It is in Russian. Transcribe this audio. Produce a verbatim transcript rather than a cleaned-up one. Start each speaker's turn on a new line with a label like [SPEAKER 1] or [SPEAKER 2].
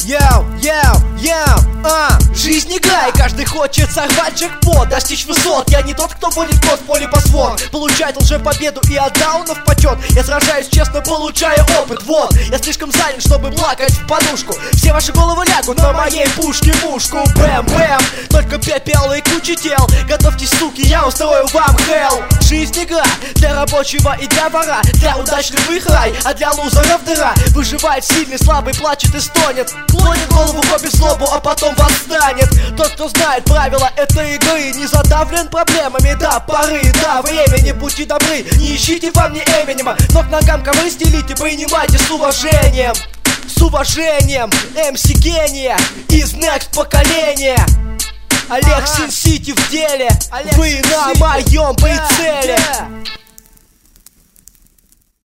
[SPEAKER 1] Йоу, йоу, йоу, а жизнь игра, и каждый хочет сорвать джекпот, достичь высот. Я не тот, кто водит кот в поле по свод, получает лжепобеду и от даунов почет. Я сражаюсь честно, получая опыт, вот. Я слишком занят, чтобы плакать в подушку. Все ваши головы лягут на моей пушке мушку. Бэм-бэм, только пепел и куча тел. Готовьтесь, суки, я устрою вам хелл. Жизнь игра для рабочего и для вора, для удачливых рай, а для лузеров дыра. Выживает сильный, слабый, плачет и стонет, клонит голову, копит злобу, а потом восстанет. Тот, кто знает правила этой игры, не задавлен проблемами до поры, до времени. Будьте добры, не ищите во мне Эминема, но к ногам ковры стелите, принимайте с уважением. С уважением, эм си гения из Next поколения. Олег Sin City в деле, Олег вы на моем прицеле.